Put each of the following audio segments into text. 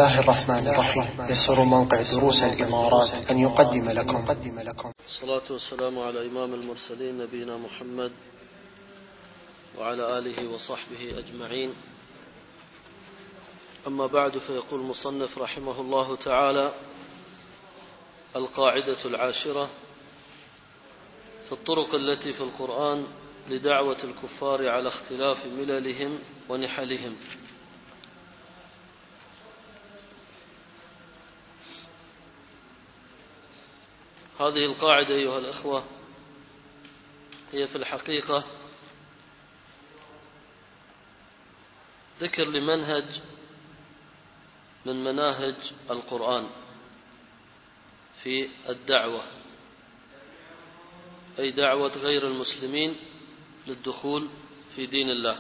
الله الرحمن الرحيم. يسر موقع دروس الإمارات أن يقدم لكم الصلاة والسلام على إمام المرسلين نبينا محمد وعلى آله وصحبه أجمعين. أما بعد، فيقول المصنف رحمه الله تعالى: القاعدة العاشرة في الطرق التي في القرآن لدعوة الكفار على اختلاف مللهم ونحلهم. هذه القاعدة أيها الأخوة هي في الحقيقة ذكر لمنهج من مناهج القرآن في الدعوة، أي دعوة غير المسلمين للدخول في دين الله.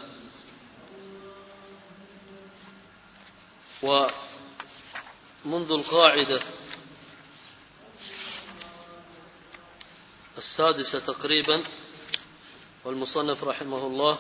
ومنذ القاعدة السادسة تقريبا، والمصنف رحمه الله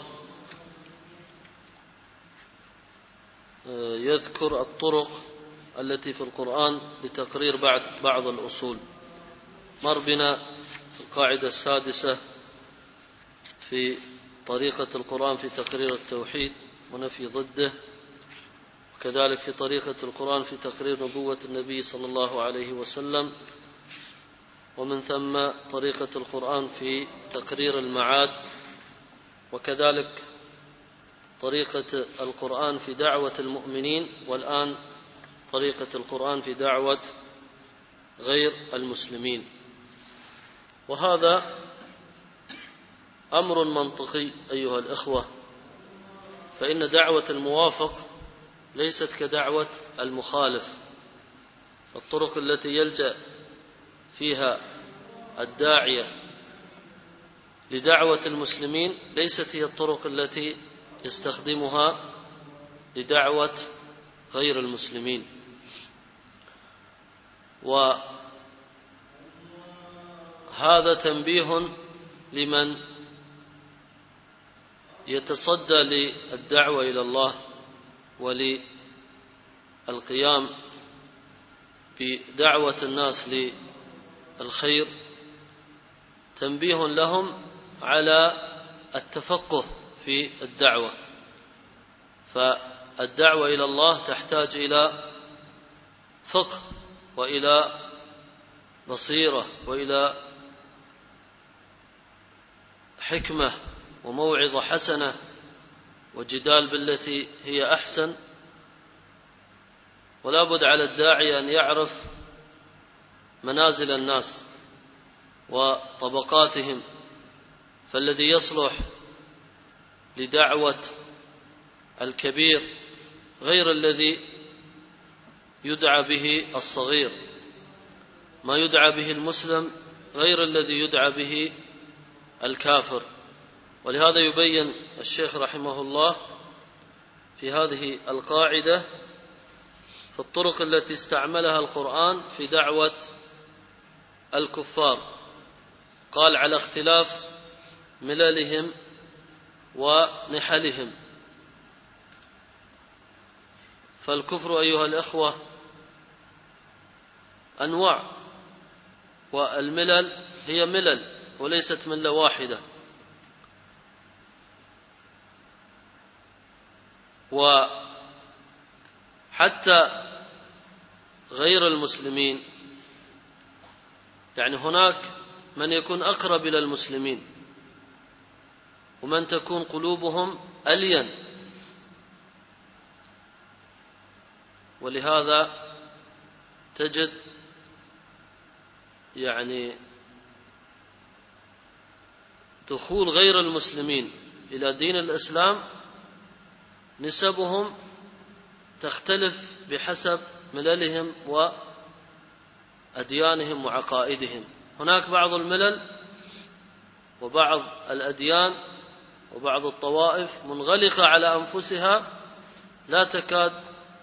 يذكر الطرق التي في القرآن لتقرير بعض الأصول. مر بنا في القاعدة السادسة في طريقة القرآن في تقرير التوحيد ونفي ضده، وكذلك في طريقة القرآن في تقرير نبوة النبي صلى الله عليه وسلم، ومن ثم طريقة القرآن في تقرير المعاد، وكذلك طريقة القرآن في دعوة المؤمنين، والآن طريقة القرآن في دعوة غير المسلمين. وهذا أمر منطقي أيها الأخوة، فإن دعوة الموافق ليست كدعوة المخالف. الطرق التي يلجأ فيها الداعية لدعوة المسلمين ليست هي الطرق التي يستخدمها لدعوة غير المسلمين. وهذا تنبيه لمن يتصدى للدعوة إلى الله وللقيام بدعوة الناس للخير، تنبيه لهم على التفقه في الدعوة. فالدعوة إلى الله تحتاج إلى فقه وإلى بصيرة وإلى حكمة وموعظة حسنة وجدال بالتي هي أحسن. ولا بد على الداعي أن يعرف منازل الناس وطبقاتهم، فالذي يصلح لدعوة الكبير غير الذي يدعى به الصغير، ما يدعى به المسلم غير الذي يدعى به الكافر. ولهذا يبين الشيخ رحمه الله في هذه القاعدة في الطرق التي استعملها القرآن في دعوة الكفار، قال: على اختلاف مللهم ونحلهم. فالكفر أيها الأخوة أنواع، والملل هي ملل وليست ملة واحدة. وحتى غير المسلمين، يعني هناك من يكون أقرب إلى المسلمين ومن تكون قلوبهم ألين. ولهذا تجد يعني دخول غير المسلمين إلى دين الإسلام نسبهم تختلف بحسب مللهم وأديانهم وعقائدهم. هناك بعض الملل وبعض الأديان وبعض الطوائف منغلقة على أنفسها، لا تكاد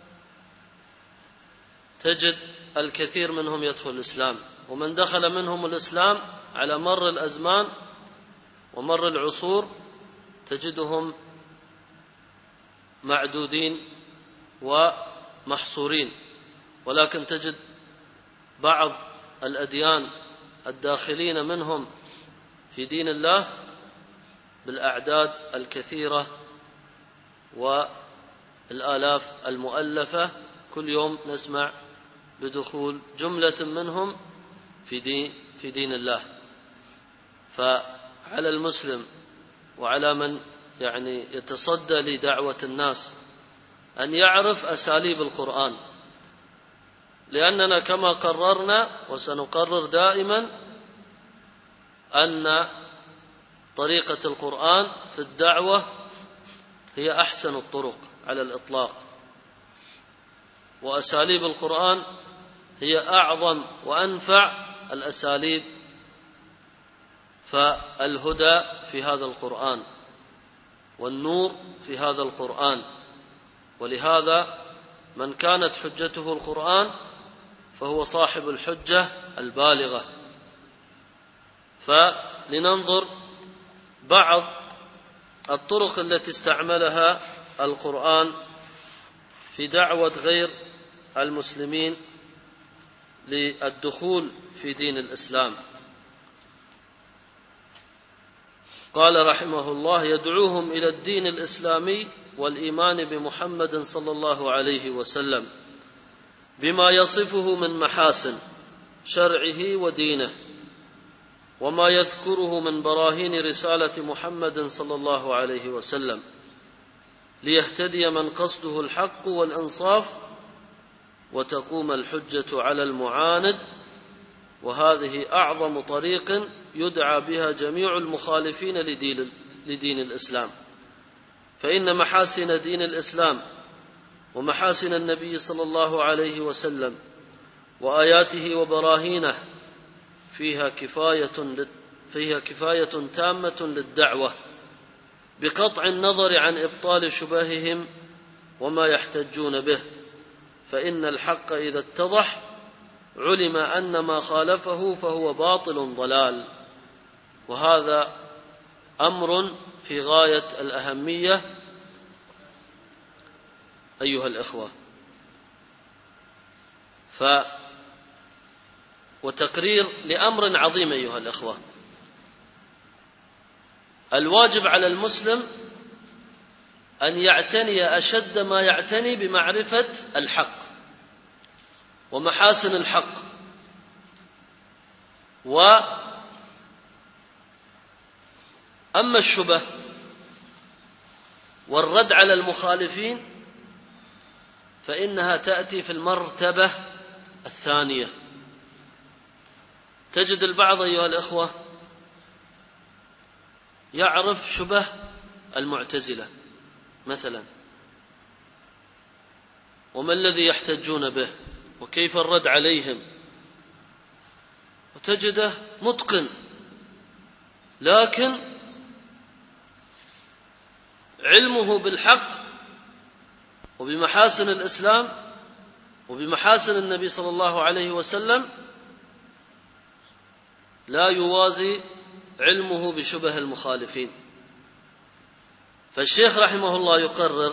تجد الكثير منهم يدخل الإسلام، ومن دخل منهم الإسلام على مر الأزمان ومر العصور تجدهم معدودين ومحصورين ولكن تجد بعض الأديان الداخلين منهم في دين الله بالأعداد الكثيرة والآلاف المؤلفة، كل يوم نسمع بدخول جملة منهم في دين الله. فعلى المسلم وعلى من يتصدى لدعوة الناس أن يعرف أساليب القرآن، لأننا كما قررنا وسنقرر دائما أن طريقة القرآن في الدعوة هي أحسن الطرق على الإطلاق، وأساليب القرآن هي أعظم وأنفع الأساليب، فالهدى في هذا القرآن والنور في هذا القرآن، ولهذا من كانت حجته القرآن فهو صاحب الحجة البالغة. فلننظر بعض الطرق التي استعملها القرآن في دعوة غير المسلمين للدخول في دين الإسلام. قال رحمه الله: يدعوهم إلى الدين الإسلامي والإيمان بمحمد صلى الله عليه وسلم بما يصفه من محاسن شرعه ودينه، وما يذكره من براهين رسالة محمد صلى الله عليه وسلم، ليهتدي من قصده الحق والإنصاف وتقوم الحجة على المعاند. وهذه أعظم طريق يدعى بها جميع المخالفين لدين الإسلام، فإن محاسن دين الإسلام ومحاسن النبي صلى الله عليه وسلم وآياته وبراهينه فيها كفاية تامة للدعوة، بقطع النظر عن إبطال شبههم وما يحتجون به، فإن الحق إذا اتضح علم أن ما خالفه فهو باطل ضلال. وهذا أمر في غاية الأهمية أيها الإخوة. وتقرير لأمر عظيم أيها الإخوة. الواجب على المسلم أن يعتني أشد ما يعتني بمعرفة الحق ومحاسن الحق، أما الشبه والرد على المخالفين فإنها تأتي في المرتبة الثانية. تجد البعض أيها الإخوة يعرف شبه المعتزلة مثلا، وما الذي يحتجون به وكيف الرد عليهم، وتجده متقن، لكن علمه بالحق وبمحاسن الإسلام وبمحاسن النبي صلى الله عليه وسلم لا يوازي علمه بشبه المخالفين. فالشيخ رحمه الله يقرر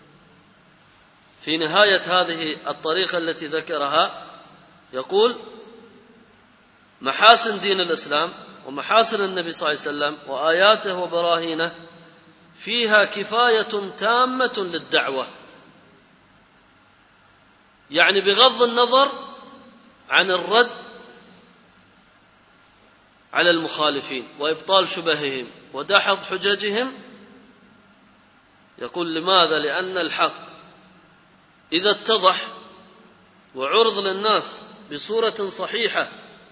في نهاية هذه الطريقة التي ذكرها، يقول: محاسن دين الإسلام ومحاسن النبي صلى الله عليه وسلم وآياته وبراهينه فيها كفاية تامة للدعوة، يعني بغض النظر عن الرد على المخالفين وإبطال شبههم ودحض حججهم. يقول: لماذا؟ لأن الحق إذا اتضح وعرض للناس بصورة صحيحة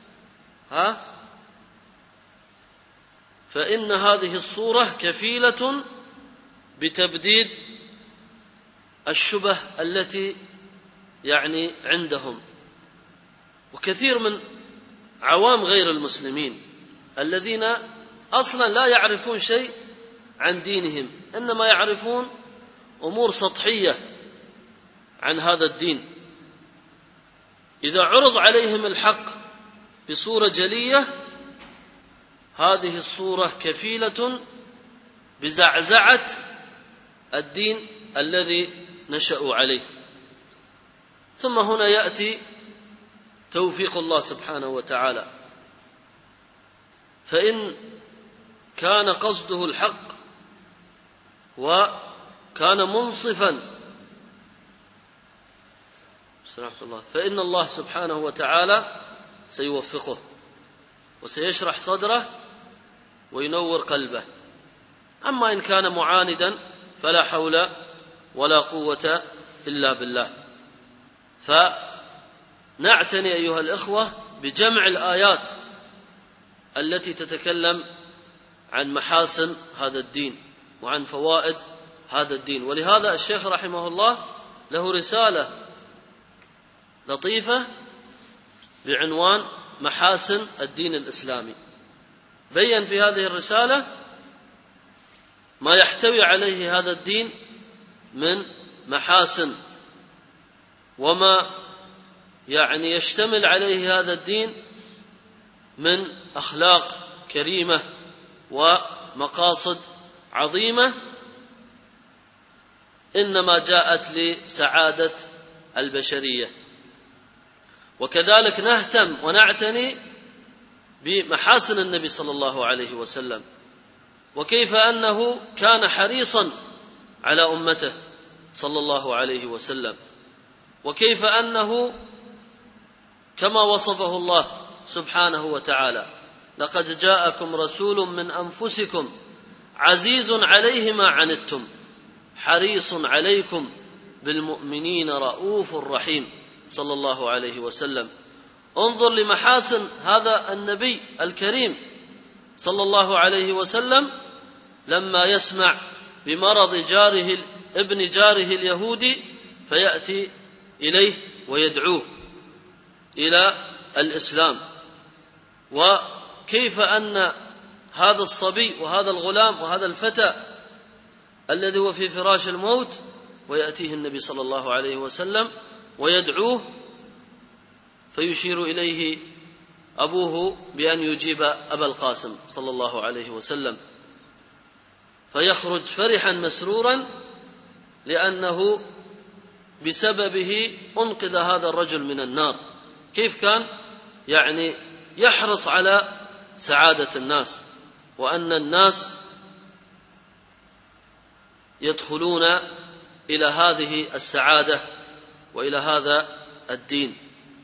فإن هذه الصورة كفيلة بتبديد الشبه التي عندهم. وكثير من عوام غير المسلمين الذين أصلا لا يعرفون شيء عن دينهم، إنما يعرفون أمور سطحية عن هذا الدين، إذا عرض عليهم الحق بصورة جلية هذه الصورة كفيلة بزعزعة الدين الذي نشأوا عليه. ثم هنا يأتي توفيق الله سبحانه وتعالى، فإن كان قصده الحق وكان منصفا فإن الله سبحانه وتعالى سيوفقه وسيشرح صدره وينور قلبه. أما إن كان معاندا فلا حول ولا قوة إلا بالله. فنعتني أيها الإخوة بجمع الآيات التي تتكلم عن محاسن هذا الدين وعن فوائد هذا الدين. ولهذا الشيخ رحمه الله له رسالة لطيفة بعنوان محاسن الدين الإسلامي، بين في هذه الرسالة ما يحتوي عليه هذا الدين من محاسن، وما يشتمل عليه هذا الدين من أخلاق كريمة ومقاصد عظيمة إنما جاءت لسعادة البشرية. وكذلك نهتم ونعتني بمحاسن النبي صلى الله عليه وسلم، وكيف أنه كان حريصا على أمته صلى الله عليه وسلم، وكيف أنه كما وصفه الله سبحانه وتعالى: لقد جاءكم رسول من أنفسكم عزيز عليه ما عنتم حريص عليكم بالمؤمنين رؤوف رحيم صلى الله عليه وسلم. انظر لمحاسن هذا النبي الكريم صلى الله عليه وسلم لما يسمع بمرض ابن جاره اليهودي فيأتي إليه ويدعوه إلى الإسلام، وكيف أن هذا الصبي وهذا الغلام وهذا الفتى الذي هو في فراش الموت ويأتيه النبي صلى الله عليه وسلم ويدعوه، فيشير إليه أبوه بأن يجيب أبا القاسم صلى الله عليه وسلم، فيخرج فرحا مسرورا لأنه بسببه أنقذ هذا الرجل من النار. كيف كان يحرص على سعادة الناس، وأن الناس يدخلون إلى هذه السعادة وإلى هذا الدين.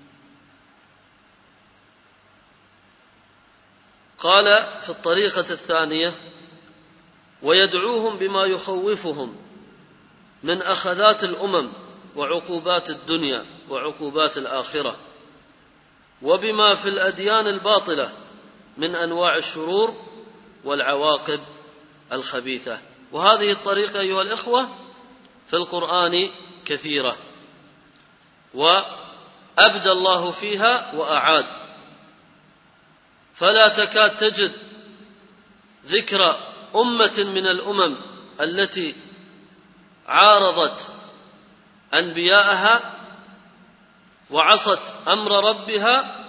قال في الطريقة الثانية: ويدعوهم بما يخوفهم من أخذات الأمم وعقوبات الدنيا وعقوبات الآخرة، وبما في الأديان الباطلة من أنواع الشرور والعواقب الخبيثة. وهذه الطريقة أيها الإخوة في القرآن كثيرة، وأبدى الله فيها وأعاد، فلا تكاد تجد ذكر أمة من الأمم التي عارضت أنبياءها وعصت أمر ربها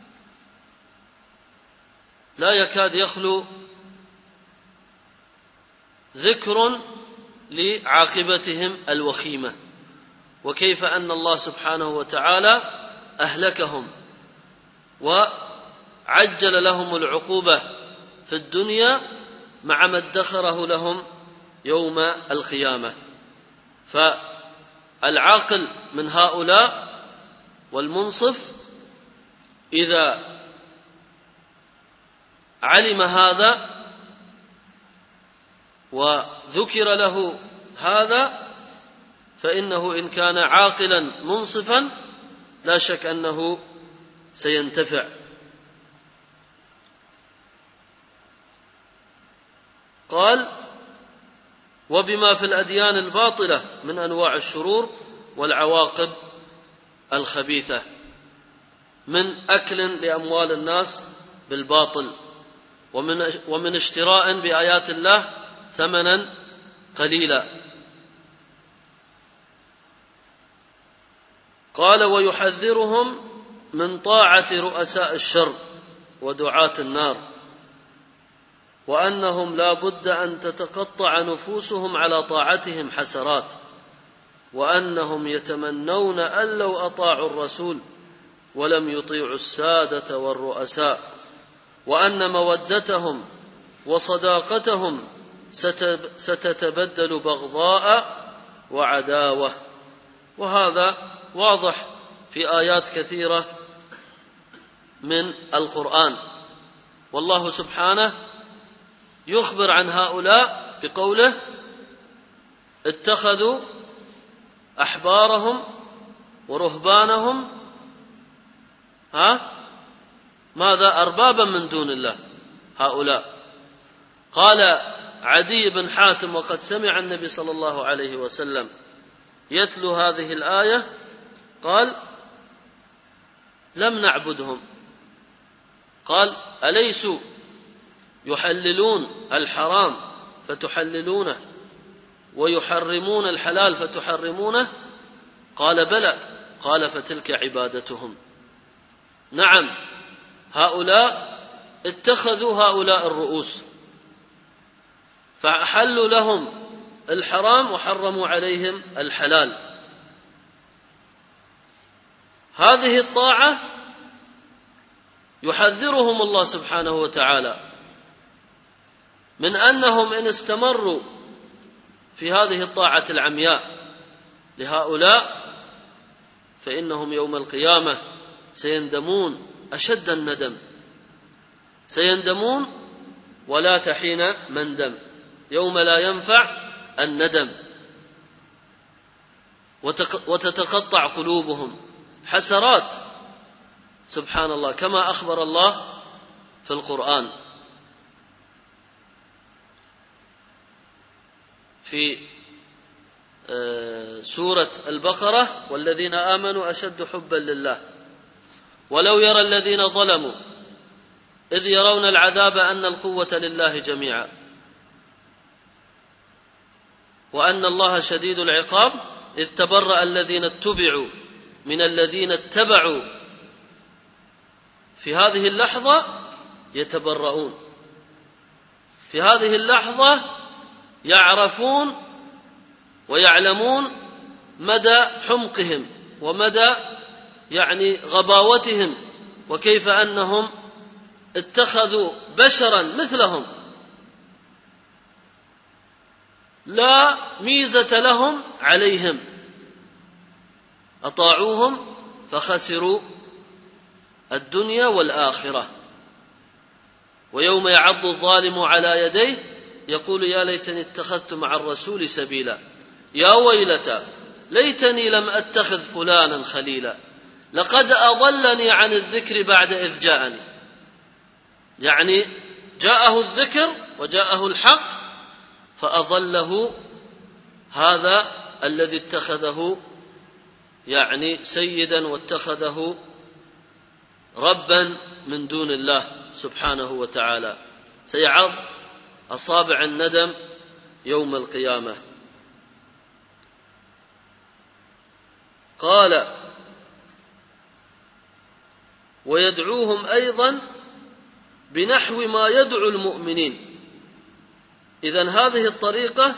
لا يكاد يخلو ذكر لعاقبتهم الوخيمة، وكيف أن الله سبحانه وتعالى أهلكهم وعجل لهم العقوبة في الدنيا مع ما ادخره لهم يوم القيامة. فالعاقل من هؤلاء والمنصف إذا علم هذا وذكر له هذا فإنه إن كان عاقلا منصفا لا شك أنه سينتفع. قال: وبما في الأديان الباطلة من أنواع الشرور والعواقب الخبيثة، من أكل لأموال الناس بالباطل، ومن اشتراء بآيات الله ثمنا قليلا. قال: ويحذرهم من طاعة رؤساء الشر ودعاة النار، وأنهم لا بد أن تتقطع نفوسهم على طاعتهم حسرات، وأنهم يتمنون أن لو أطاعوا الرسول ولم يطيعوا السادة والرؤساء، وأن مودتهم وصداقتهم ستتبدل بغضاء وعداوة. وهذا واضح في آيات كثيرة من القرآن، والله سبحانه يخبر عن هؤلاء بقوله: اتخذوا أحبارهم ورهبانهم ماذا؟ أربابا من دون الله. هؤلاء قال عدي بن حاتم وقد سمع النبي صلى الله عليه وسلم يتلو هذه الآية، قال: لم نعبدهم. قال: أليسوا يحللون الحرام فتحللونه ويحرمون الحلال فتحرمونه؟ قال: بلى. قال: فتلك عبادتهم. نعم، هؤلاء اتخذوا هؤلاء الرؤوس فأحلوا لهم الحرام وحرموا عليهم الحلال. هذه الطاعة يحذرهم الله سبحانه وتعالى من أنهم إن استمروا في هذه الطاعة العمياء لهؤلاء فإنهم يوم القيامة سيندمون أشد الندم، سيندمون ولا تحين مندم، يوم لا ينفع الندم، وتتقطع قلوبهم حسرات، سبحان الله، كما أخبر الله في القرآن في سورة البقرة: والذين آمنوا أشد حبا لله ولو يرى الذين ظلموا إذ يرون العذاب أن القوة لله جميعا وأن الله شديد العقاب إذ تبرأ الذين اتبعوا من الذين اتبعوا. في هذه اللحظة يتبرؤون، في هذه اللحظة يعرفون ويعلمون مدى حمقهم ومدى غباوتهم، وكيف أنهم اتخذوا بشرا مثلهم لا ميزة لهم عليهم، أطاعوهم فخسروا الدنيا والآخرة. ويوم يعض الظالم على يديه يقول: يا ليتني اتخذت مع الرسول سبيلا، يا ويلتى ليتني لم أتخذ فلانا خليلا، لقد أضلني عن الذكر بعد إذ جاءني. يعني جاءه الذكر وجاءه الحق فأضله هذا الذي اتخذه سيدا واتخذه ربا من دون الله سبحانه وتعالى. سيعض أصابع الندم يوم القيامة. قال: ويدعوهم أيضا بنحو ما يدعو المؤمنين. إذن هذه الطريقة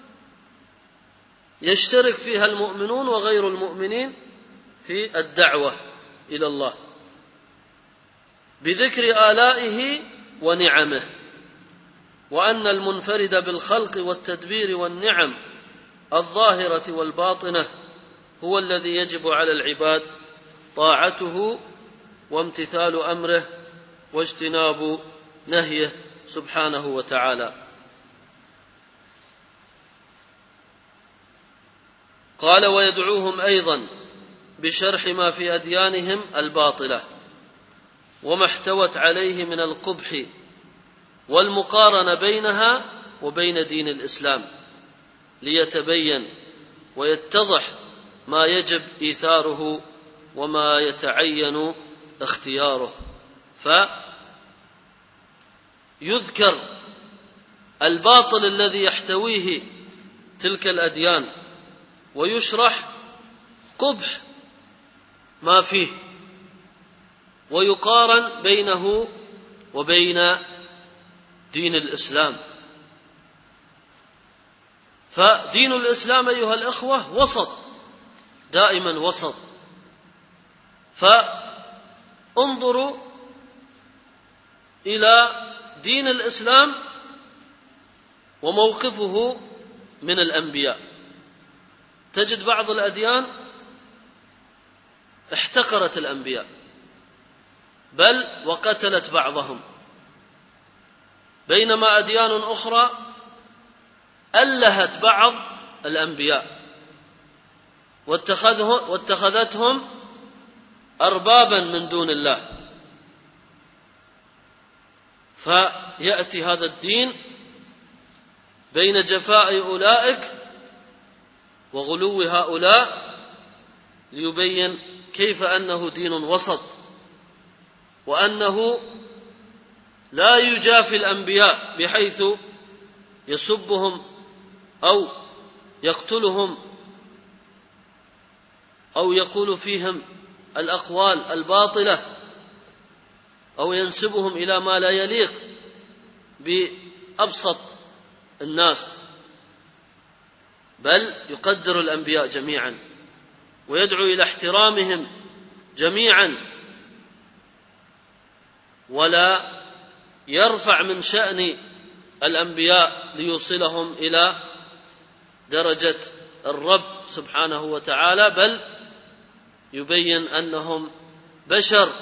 يشترك فيها المؤمنون وغير المؤمنين في الدعوة إلى الله بذكر آلائه ونعمه، وأن المنفرد بالخلق والتدبير والنعم الظاهرة والباطنة هو الذي يجب على العباد طاعته وامتثال أمره واجتناب نهيه سبحانه وتعالى. قال: ويدعوهم أيضا بشرح ما في أديانهم الباطلة وما احتوت عليه من القبح والمقارنة بينها وبين دين الإسلام ليتبين ويتضح ما يجب إيثاره وما يتعين اختياره، فيذكر الباطل الذي يحتويه تلك الأديان ويشرح قبح ما فيه ويقارن بينه وبين دين الإسلام. فدين الإسلام أيها الأخوة وسط دائما وسط. فانظروا إلى دين الإسلام وموقفه من الأنبياء. تجد بعض الأديان احتقرت الأنبياء بل وقتلت بعضهم، بينما أديان أخرى ألهت بعض الأنبياء واتخذتهم أربابا من دون الله. فيأتي هذا الدين بين جفاء أولئك وغلو هؤلاء ليبين كيف أنه دين وسط، وأنه لا يجافي الأنبياء بحيث يسبهم أو يقتلهم أو يقول فيهم الأقوال الباطلة أو ينسبهم إلى ما لا يليق بأبسط الناس، بل يقدر الأنبياء جميعا ويدعو إلى احترامهم جميعا، ولا يرفع من شأن الأنبياء ليوصلهم إلى درجة الرب سبحانه وتعالى، بل يبين أنهم بشر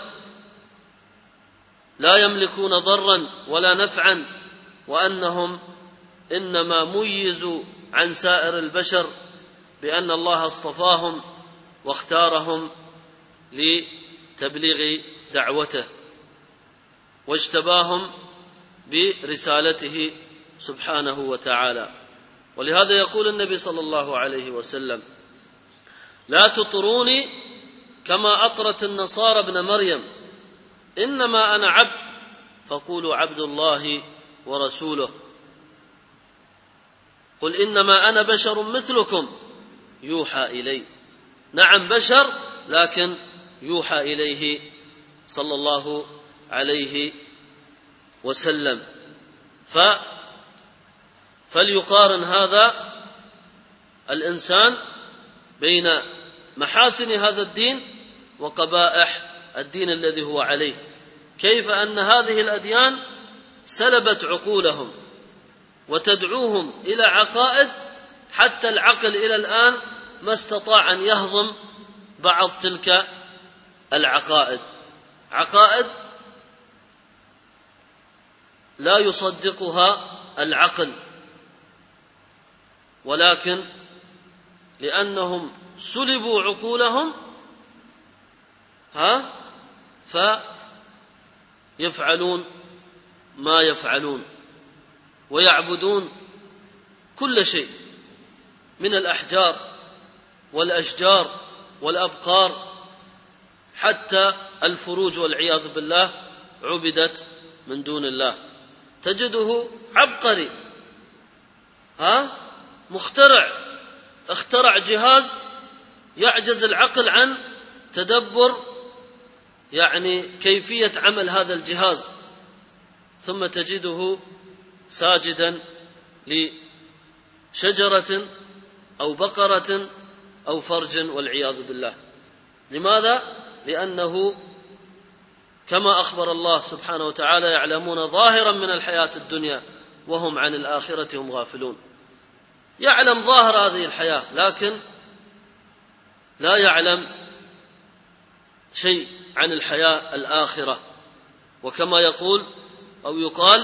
لا يملكون ضرا ولا نفعا، وأنهم إنما ميزوا عن سائر البشر بأن الله اصطفاهم واختارهم لتبليغ دعوته واجتباهم برسالته سبحانه وتعالى. ولهذا يقول النبي صلى الله عليه وسلم: لا تطروني كما أطرت النصارى ابن مريم، إنما أنا عبد فقولوا عبد الله ورسوله. قل إنما أنا بشر مثلكم يوحى إلي. نعم بشر، لكن يوحى إليه صلى الله عليه وسلم. فليقارن هذا الإنسان بين محاسن هذا الدين وقبائح الدين الذي هو عليه، كيف أن هذه الأديان سلبت عقولهم وتدعوهم إلى عقائد حتى العقل إلى الآن ما استطاع أن يهضم بعض تلك العقائد، عقائد لا يصدقها العقل، ولكن لأنهم سلبوا عقولهم فيفعلون ما يفعلون ويعبدون كل شيء من الأحجار والأشجار والأبقار، حتى الفروج والعياذ بالله عبدت من دون الله. تجده عبقري اخترع جهاز يعجز العقل عن تدبر كيفية عمل هذا الجهاز، ثم تجده ساجدا لشجرة أو بقرة أو فرج والعياذ بالله. لماذا؟ لأنه كما أخبر الله سبحانه وتعالى: يعلمون ظاهرا من الحياة الدنيا وهم عن الآخرة هم غافلون. يعلم ظاهر هذه الحياة لكن لا يعلم شيء عن الحياة الآخرة. وكما يقول أو يقال: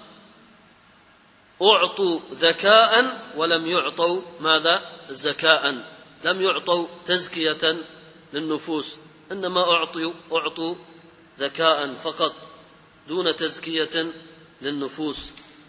أعطوا ذكاء ولم يعطوا ماذا؟ زكاء. لم يعطوا تزكية للنفوس، إنما أعطوا ذكاء فقط دون تزكية للنفوس.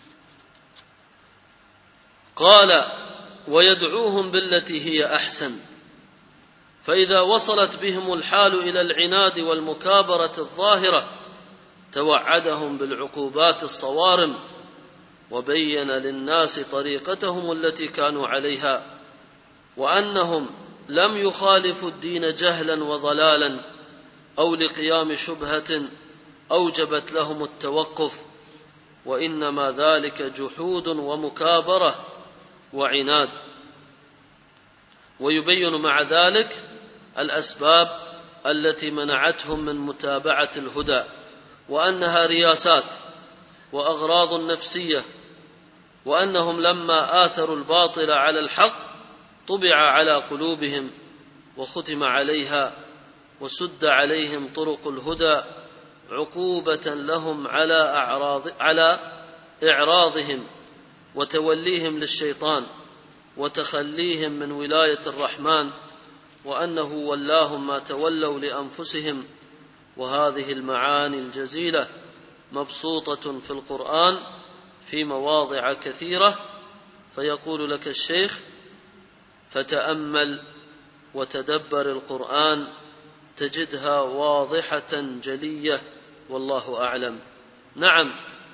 قال: ويدعوهم بالتي هي أحسن، فإذا وصلت بهم الحال إلى العناد والمكابرة الظاهرة توعدهم بالعقوبات الصوارم، وبين للناس طريقتهم التي كانوا عليها، وأنهم لم يخالفوا الدين جهلا وضلالا أو لقيام شبهة أوجبت لهم التوقف، وإنما ذلك جحود ومكابرة وعناد. ويبين مع ذلك الأسباب التي منعتهم من متابعة الهدى، وأنها رياسات وأغراض نفسية، وأنهم لما آثروا الباطل على الحق طبع على قلوبهم وختم عليها وسد عليهم طرق الهدى عقوبة لهم على إعراضهم وتوليهم للشيطان وتخليهم من ولاية الرحمن، وأنه ولاهم ما تولوا لأنفسهم. وهذه المعاني الجزيلة مبسوطة في القرآن في مواضع كثيرة، فيقول لك الشيخ: فتأمل وتدبر القرآن تجدها واضحة جلية، والله أعلم. نعم،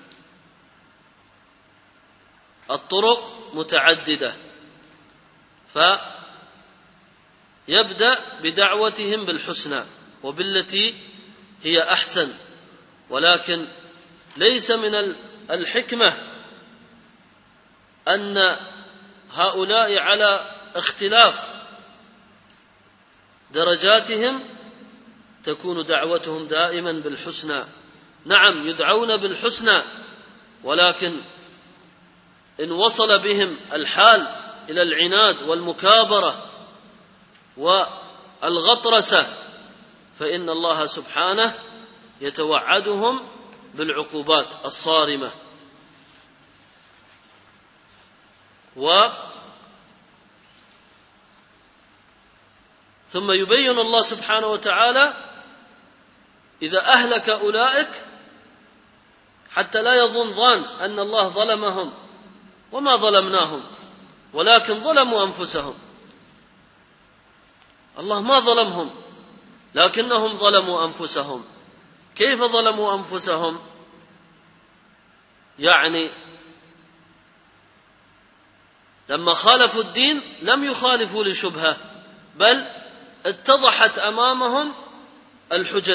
الطرق متعددة، فيبدأ بدعوتهم بالحسنى وبالتي هي أحسن، ولكن ليس من الحكمة أن هؤلاء على اختلاف درجاتهم تكون دعوتهم دائما بالحسنى. نعم، يدعون بالحسنى، ولكن إن وصل بهم الحال إلى العناد والمكابرة والغطرسة فإن الله سبحانه يتوعدهم بالعقوبات الصارمة. ثم يبين الله سبحانه وتعالى إذا أهلك أولئك حتى لا يظن ظان أن الله ظلمهم، وما ظلمناهم ولكن ظلموا أنفسهم. الله ما ظلمهم لكنهم ظلموا أنفسهم. كيف ظلموا أنفسهم؟ يعني لما خالفوا الدين لم يخالفوا لشبهة، بل اتضحت أمامهم الحجج،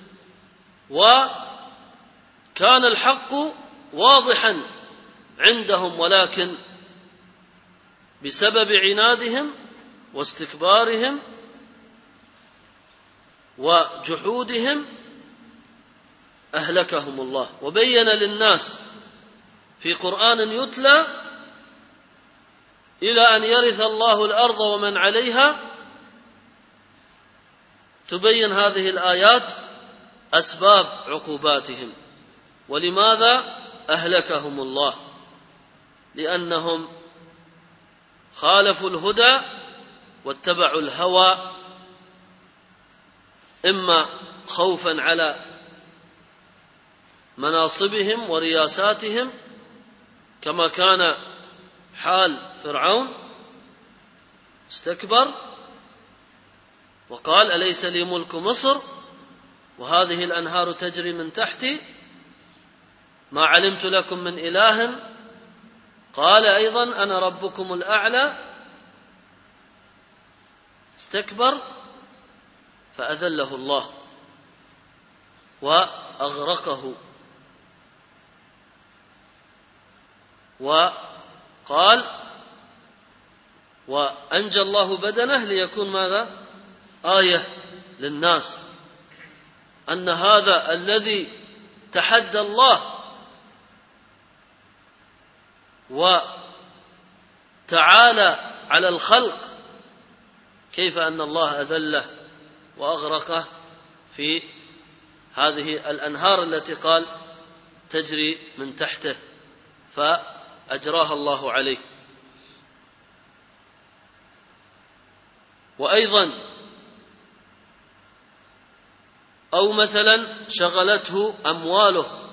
وكان الحق واضحا عندهم، ولكن بسبب عنادهم واستكبارهم وجحودهم أهلكهم الله. وبين للناس في قرآن يتلى إلى أن يرث الله الأرض ومن عليها، تبين هذه الآيات أسباب عقوباتهم ولماذا أهلكهم الله، لأنهم خالفوا الهدى واتبعوا الهوى، إما خوفا على مناصبهم ورياساتهم كما كان حال فرعون، استكبر وقال: أليس لي ملك مصر وهذه الأنهار تجري من تحتي ما علمت لكم من إله. قال أيضا: أنا ربكم الأعلى. استكبر فأذله الله وأغرقه، وقال: وأنجى الله بدنه ليكون ماذا؟ آية للناس أن هذا الذي تحدى الله وتعالى على الخلق كيف أن الله أذله وأغرقه في هذه الأنهار التي قال تجري من تحته، فأجراها الله عليه. وأيضا أو مثلا شغلته أمواله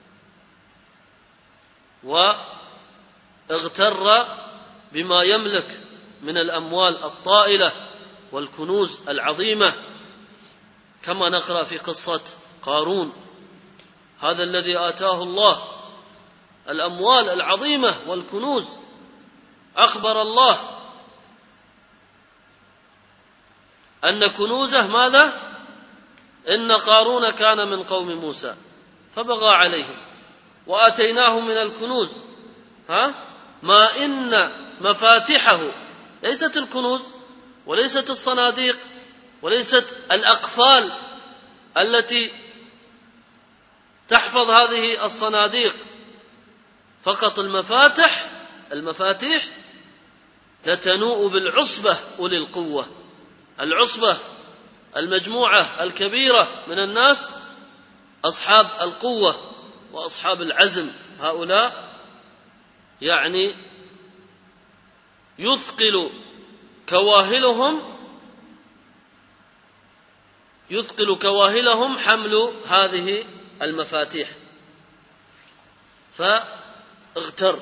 واغتر بما يملك من الأموال الطائلة والكنوز العظيمة، كما نقرأ في قصة قارون، هذا الذي آتاه الله الأموال العظيمة والكنوز. أخبر الله أن كنوزه ماذا؟ إن قارون كان من قوم موسى فبغى عليهم وآتيناه من الكنوز ما إن مفاتحه، ليست الكنوز وليست الصناديق وليست الأقفال التي تحفظ هذه الصناديق، فقط المفاتيح لتنوء بالعصبة أولي القوة، العصبة المجموعة الكبيرة من الناس أصحاب القوة وأصحاب العزم، هؤلاء يعني يثقل كواهلهم حمل هذه المفاتيح. فاغتر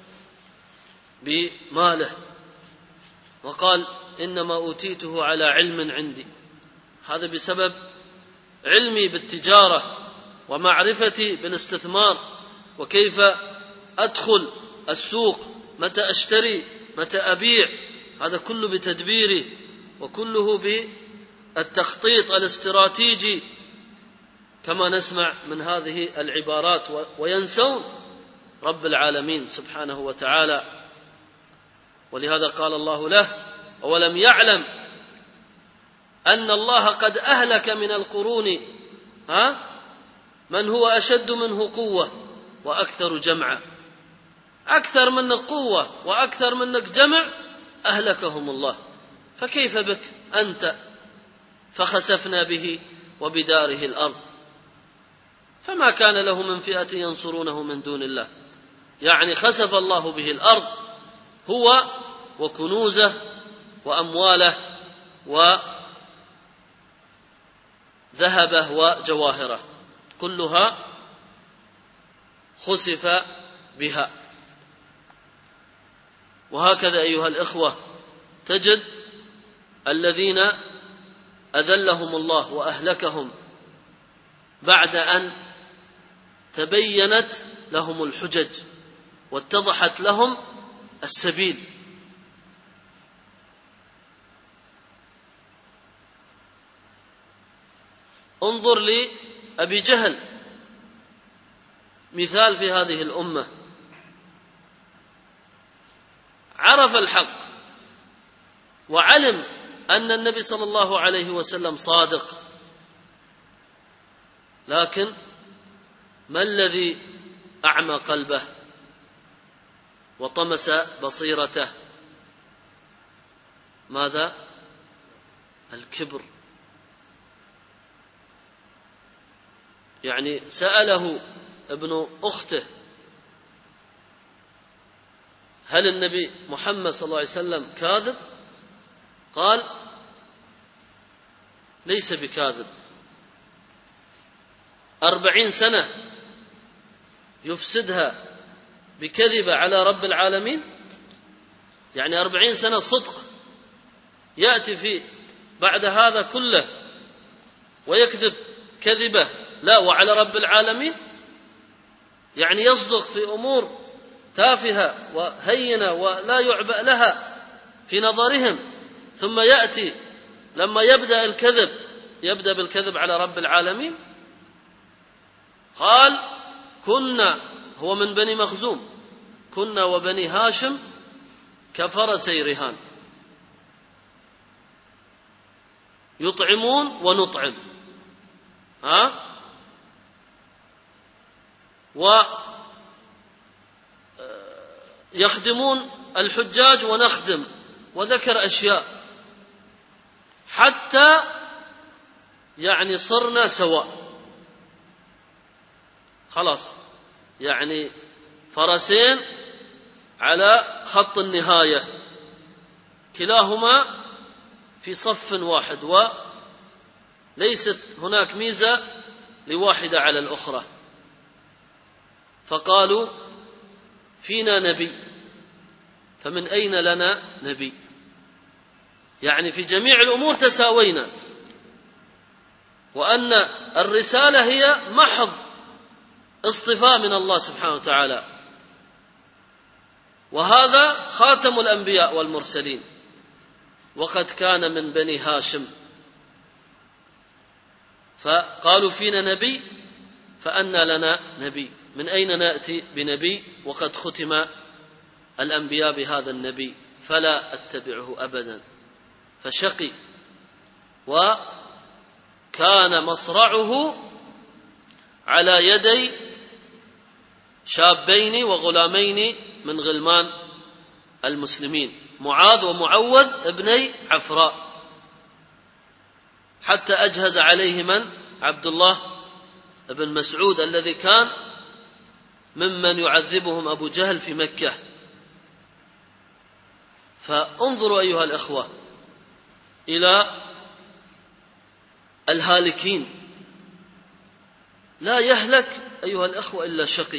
بماله وقال إنما أوتيته على علم عندي، هذا بسبب علمي بالتجارة ومعرفتي بالاستثمار وكيف أدخل السوق، متى أشتري متى أبيع، هذا كله بتدبيري وكله بالتخطيط الاستراتيجي، كما نسمع من هذه العبارات وينسون رب العالمين سبحانه وتعالى. ولهذا قال الله له: أولم يعلم أن الله قد أهلك من القرون من هو أشد منه قوة وأكثر جمعا، أكثر منك قوة وأكثر منك جمع أهلكهم الله، فكيف بك أنت؟ فخسفنا به وبداره الأرض فما كان له من فئة ينصرونه من دون الله، يعني خسف الله به الأرض هو وكنوزه وأمواله وذهبه وجواهره كلها خسف بها. وهكذا أيها الإخوة تجد الذين أذلهم الله وأهلكهم بعد أن تبينت لهم الحجج واتضحت لهم السبيل. انظر لأبي جهل مثال في هذه الأمة، عرف الحق وعلم أن النبي صلى الله عليه وسلم صادق، لكن ما الذي أعمى قلبه وطمس بصيرته؟ ماذا؟ الكبر. يعني سأله ابن أخته: هل النبي محمد صلى الله عليه وسلم كاذب؟ قال: ليس بكاذب. 40 سنة يفسدها بكذبة على رب العالمين، يعني 40 سنة صدق، يأتي في بعد هذا كله ويكذب كذبة لا وعلى رب العالمين، يعني يصدق في أمور تافهة وهينة ولا يعبأ لها في نظرهم، ثم يأتي لما يبدأ بالكذب على رب العالمين. قال: هو من بني مخزوم، كنا وبني هاشم كفرسي رهان، يطعمون ونطعم، ويخدمون الحجاج ونخدم، وذكر أشياء حتى يعني صرنا سواء، خلاص يعني فرسين على خط النهاية كلاهما في صف واحد، وليست هناك ميزة لواحدة على الأخرى. فقالوا: فينا نبي فمن أين لنا نبي؟ يعني في جميع الأمور تساوينا، وأن الرسالة هي محض اصطفاء من الله سبحانه وتعالى، وهذا خاتم الأنبياء والمرسلين، وقد كان من بني هاشم. فقالوا: فينا نبي فأنى لنا نبي، من أين نأتي بنبي وقد ختم الأنبياء بهذا النبي؟ فلا أتبعه أبدا. فشقي، وكان مصرعه على يدي شابين وغلامين من غلمان المسلمين، معاذ ومعوذ ابني عفراء، حتى أجهز عليه من؟ عبد الله بن مسعود الذي كان ممن يعذبهم أبو جهل في مكة. فانظروا أيها الأخوة إلى الهالكين، لا يهلك أيها الأخوة إلا شقي.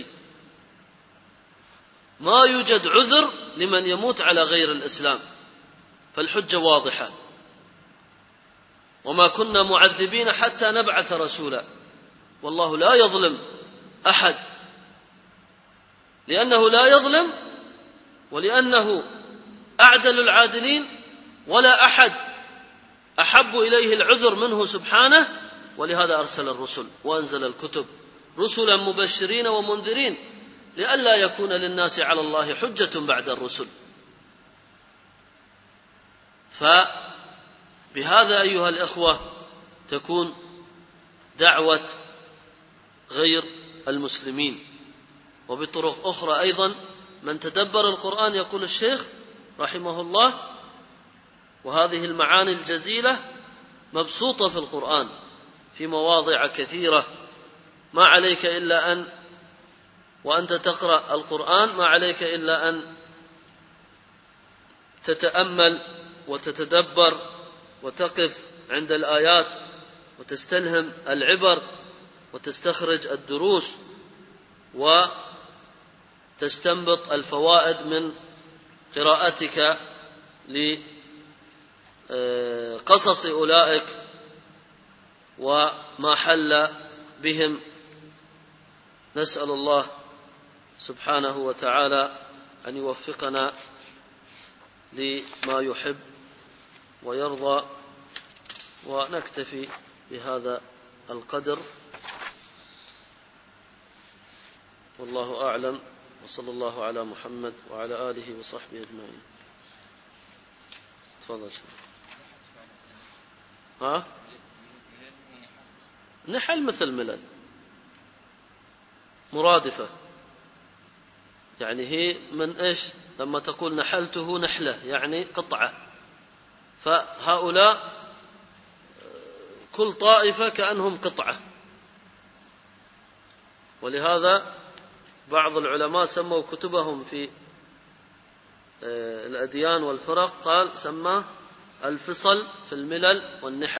ما يوجد عذر لمن يموت على غير الإسلام، فالحجة واضحة. وما كنا معذبين حتى نبعث رسولا، والله لا يظلم أحد، لأنه لا يظلم ولأنه أعدل العادلين، ولا أحد أحب إليه العذر منه سبحانه، ولهذا أرسل الرسل وأنزل الكتب رسلا مبشرين ومنذرين لئلا يكون للناس على الله حجة بعد الرسل. فبهذا أيها الإخوة تكون دعوة غير المسلمين. وبطرق أخرى أيضا من تدبر القرآن، يقول الشيخ رحمه الله، وهذه المعاني الجزيلة مبسوطة في القرآن في مواضع كثيرة، ما عليك إلا أن وأنت تقرأ القرآن ما عليك إلا أن تتأمل وتتدبر وتقف عند الآيات وتستلهم العبر وتستخرج الدروس وتستنبط الفوائد من قراءتك لقصص أولئك وما حل بهم. نسأل الله سبحانه وتعالى أن يوفقنا لما يحب ويرضى، ونكتفي بهذا القدر، والله أعلم، وصلى الله على محمد وعلى آله وصحبه أجمعين. تفضل. نحل مثل ملل مرادفة، يعني هي من إيش؟ لما تقول نحلته نحلة يعني قطعة، فهؤلاء كل طائفة كأنهم قطعة. ولهذا بعض العلماء سموا كتبهم في الأديان والفرق، قال سماه الفصل في الملل والنحل.